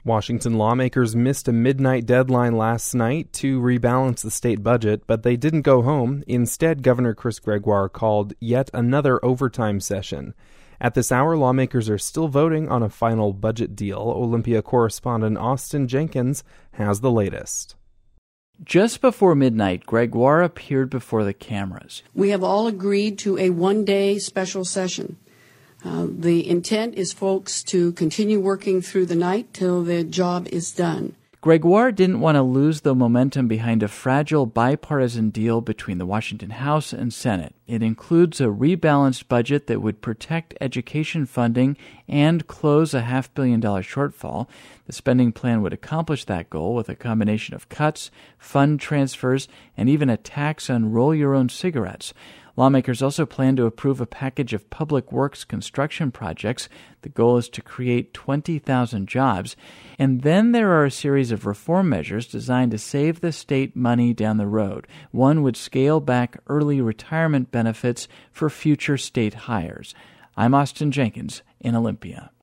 Washington lawmakers missed a midnight deadline last night to rebalance the state budget, but they didn't go home. Instead, Governor Chris Gregoire called yet another overtime session. At this hour, lawmakers are still voting on a final budget deal. Olympia correspondent Austin Jenkins has the latest. Just before midnight, Gregoire appeared before the cameras. We have all agreed to a one-day special session. The intent is folks to continue working through the night till the job is done. Gregoire didn't want to lose the momentum behind a fragile bipartisan deal between the Washington House and Senate. It includes a rebalanced budget that would protect education funding and close a $500 million shortfall. The spending plan would accomplish that goal with a combination of cuts, fund transfers, and even a tax on roll-your-own cigarettes. Lawmakers also plan to approve a package of public works construction projects. The goal is to create 20,000 jobs. And then there are a series of reform measures designed to save the state money down the road. One would scale back early retirement benefits for future state hires. I'm Austin Jenkins in Olympia.